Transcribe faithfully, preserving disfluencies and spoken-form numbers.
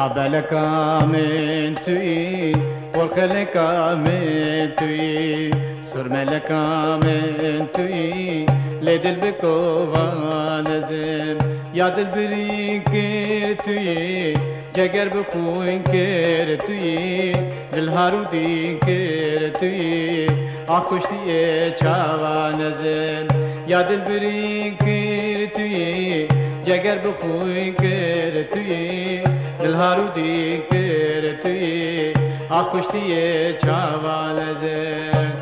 عبالك من توي والخلك من توي سرملك من توي لدل بكوفا نزم يا دل بريكر توي جگر بخوين كر توي دلهارو دين كر توي آخوشتي چاوا نزم يا دل بريكر توي جگر بخوين كر توي دلهارو دين كر توي آخوشتي چاوا نزم